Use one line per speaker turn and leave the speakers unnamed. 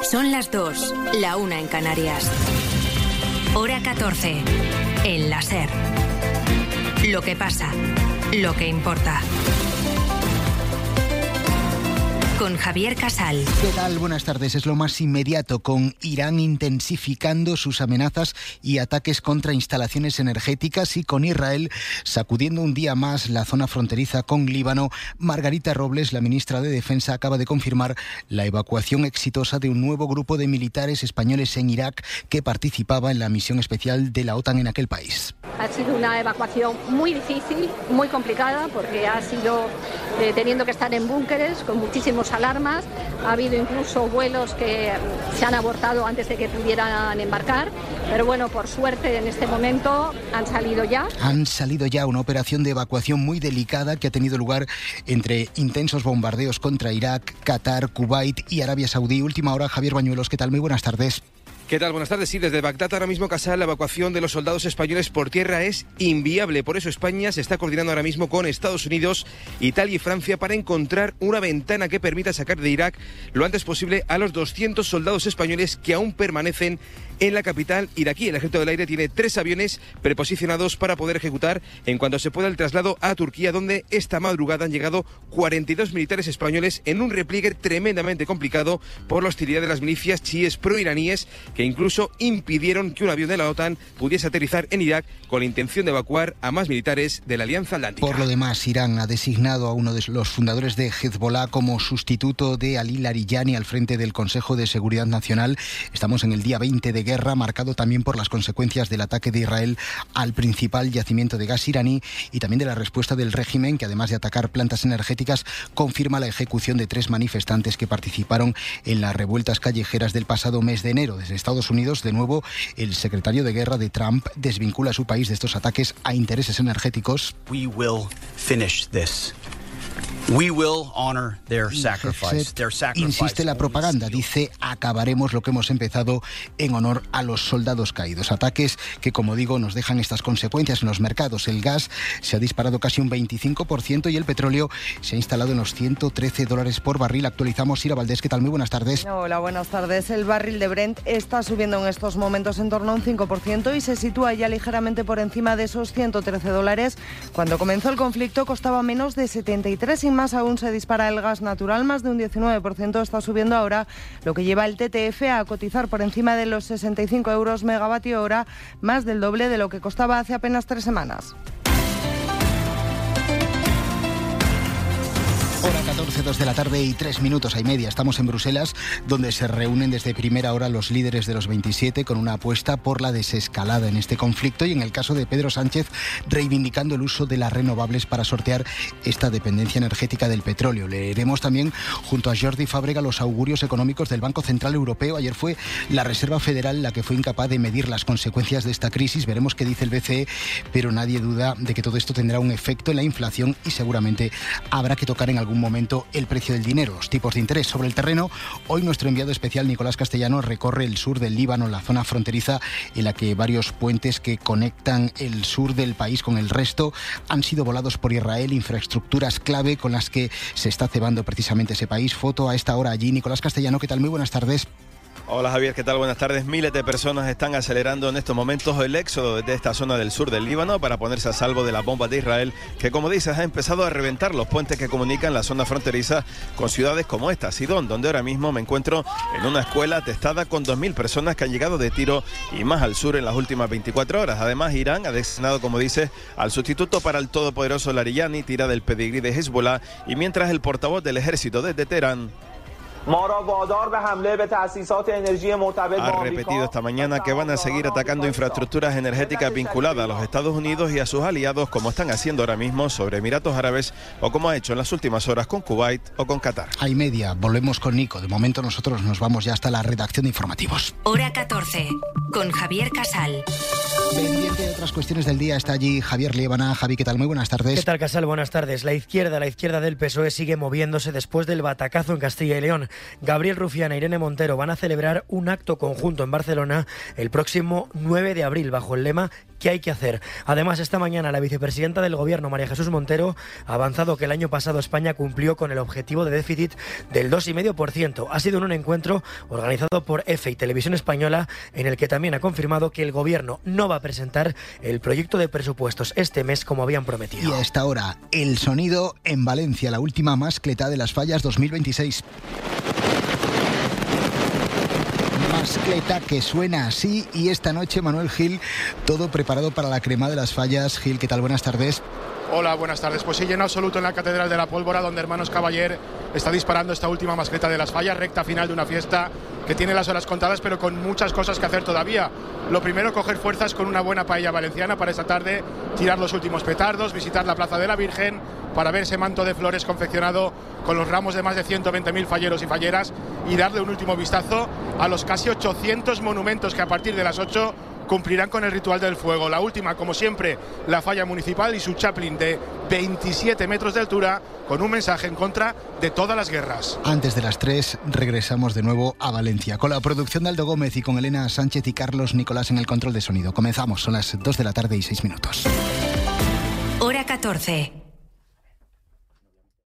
Son las 2, la 1 en Canarias. Hora 14, en la SER. Lo que pasa, lo que importa. Con Javier Casal.
¿Qué tal? Buenas tardes. Es lo más inmediato, con Irán intensificando sus amenazas y ataques contra instalaciones energéticas y con Israel sacudiendo un día más la zona fronteriza con Líbano. Margarita Robles, la ministra de Defensa, acaba de confirmar la evacuación exitosa de un nuevo grupo de militares españoles en Irak que participaba en la misión especial de la OTAN en aquel país.
Ha sido una evacuación muy difícil, muy complicada, porque ha sido teniendo que estar en búnkeres con muchísimos alarmas. Ha habido incluso vuelos que se han abortado antes de que pudieran embarcar, pero bueno, por suerte en este momento han salido ya. Han salido ya, una operación de evacuación muy delicada que ha tenido lugar entre intensos bombardeos contra Irak, Qatar, Kuwait y Arabia Saudí. Última hora, Javier Bañuelos, ¿qué tal? Muy buenas tardes.
¿Qué tal? Buenas tardes. Sí, desde Bagdad ahora mismo, Casal, la evacuación de los soldados españoles por tierra es inviable. Por eso España se está coordinando ahora mismo con Estados Unidos, Italia y Francia para encontrar una ventana que permita sacar de Irak lo antes posible a los 200 soldados españoles que aún permanecen en la capital iraquí. El Ejército del Aire tiene 3 aviones preposicionados para poder ejecutar en cuanto se pueda el traslado a Turquía, donde esta madrugada han llegado 42 militares españoles en un repliegue tremendamente complicado por la hostilidad de las milicias chiíes proiraníes, que incluso impidieron que un avión de la OTAN pudiese aterrizar en Irak con la intención de evacuar a más militares de la Alianza Atlántica.
Por lo demás, Irán ha designado a uno de los fundadores de Hezbollah como sustituto de Ali Larijani al frente del Consejo de Seguridad Nacional. Estamos en el día 20 de guerra, marcado también por las consecuencias del ataque de Israel al principal yacimiento de gas iraní y también de la respuesta del régimen, que además de atacar plantas energéticas, confirma la ejecución de 3 manifestantes que participaron en las revueltas callejeras del pasado mes de enero. Desde Estados Unidos, de nuevo, el secretario de Guerra de Trump desvincula a su país de estos ataques a intereses energéticos.
We will finish this. We will honor their sacrifice.
Insiste la propaganda, dice: acabaremos lo que hemos empezado en honor a los soldados caídos. Ataques que, como digo, nos dejan estas consecuencias en los mercados. El gas se ha disparado casi un 25% y el petróleo se ha instalado en los $113 por barril. Actualizamos. Ira Valdés, ¿qué tal? Muy buenas tardes.
Hola, buenas tardes. El barril de Brent está subiendo en estos momentos en torno a un 5% y se sitúa ya ligeramente por encima de esos $113. Cuando comenzó el conflicto costaba menos de 73 y más aún se dispara el gas natural, más de un 19% está subiendo ahora, lo que lleva el TTF a cotizar por encima de los 65 euros megavatio hora, más del doble de lo que costaba hace apenas 3 semanas.
Hora 14, 2 de la tarde y 3 minutos y media. Estamos en Bruselas, donde se reúnen desde primera hora los líderes de los 27 con una apuesta por la desescalada en este conflicto y, en el caso de Pedro Sánchez, reivindicando el uso de las renovables para sortear esta dependencia energética del petróleo. Leeremos también junto a Jordi Fábrega los augurios económicos del Banco Central Europeo. Ayer fue la Reserva Federal la que fue incapaz de medir las consecuencias de esta crisis. Veremos qué dice el BCE, pero nadie duda de que todo esto tendrá un efecto en la inflación y seguramente habrá que tocar en algún momento el precio del dinero, los tipos de interés. Sobre el terreno, hoy nuestro enviado especial Nicolás Castellano recorre el sur del Líbano, la zona fronteriza en la que varios puentes que conectan el sur del país con el resto han sido volados por Israel, infraestructuras clave con las que se está cebando precisamente ese país. Foto a esta hora allí. Nicolás Castellano, ¿qué tal? Muy buenas tardes.
Hola Javier, ¿qué tal? Buenas tardes. Miles de personas están acelerando en estos momentos el éxodo desde esta zona del sur del Líbano para ponerse a salvo de las bombas de Israel, que, como dices, ha empezado a reventar los puentes que comunican la zona fronteriza con ciudades como esta, Sidón, donde ahora mismo me encuentro en una escuela atestada con 2.000 personas que han llegado de Tiro y más al sur en las últimas 24 horas. Además, Irán ha designado, como dices, al sustituto para el todopoderoso Larijani, tira del pedigrí de Hezbollah, y mientras el portavoz del ejército desde Teherán ha repetido esta mañana que van a seguir atacando infraestructuras energéticas vinculadas a los Estados Unidos y a sus aliados, como están haciendo ahora mismo sobre Emiratos Árabes o como ha hecho en las últimas horas con Kuwait o con Qatar.
A media, volvemos con Nico. De momento nosotros nos vamos ya hasta la redacción de informativos.
Hora 14. con Javier Casal.
Pendiente de otras cuestiones del día está allí Javier Liébana. Javi, ¿qué tal? Muy buenas tardes.
¿Qué tal, Casal? Buenas tardes. La izquierda del PSOE sigue moviéndose después del batacazo en Castilla y León. Gabriel Rufián e Irene Montero van a celebrar un acto conjunto en Barcelona el próximo 9 de abril bajo el lema ¿Qué hay que hacer? Además, esta mañana la vicepresidenta del Gobierno, María Jesús Montero, ha avanzado que el año pasado España cumplió con el objetivo de déficit del 2,5%. Ha sido en un encuentro organizado por EFE y Televisión Española, en el que también ha confirmado que el Gobierno no va a presentar el proyecto de presupuestos este mes como habían prometido.
Y a esta hora, el sonido en Valencia, la última mascleta de las fallas 2026. Mascleta que suena así, y esta noche Manuel Gil, todo preparado para la crema de las fallas. Gil, ¿qué tal? Buenas tardes.
Hola, buenas tardes. Pues sí, lleno absoluto en la Catedral de la Pólvora, donde Hermanos Caballero está disparando esta última mascleta de las fallas, recta final de una fiesta que tiene las horas contadas, pero con muchas cosas que hacer todavía. Lo primero, coger fuerzas con una buena paella valenciana para esta tarde, tirar los últimos petardos, visitar la Plaza de la Virgen para ver ese manto de flores confeccionado con los ramos de más de 120.000 falleros y falleras, y darle un último vistazo a los casi 800 monumentos que a partir de las 8 cumplirán con el ritual del fuego. La última, como siempre, la falla municipal y su chaplin de 27 metros de altura, con un mensaje en contra de todas las guerras.
Antes de las 3 regresamos de nuevo a Valencia, con la producción de Aldo Gómez y con Elena Sánchez y Carlos Nicolás en el control de sonido. Comenzamos, son las 2 de la tarde y 6 minutos.
Hora 14.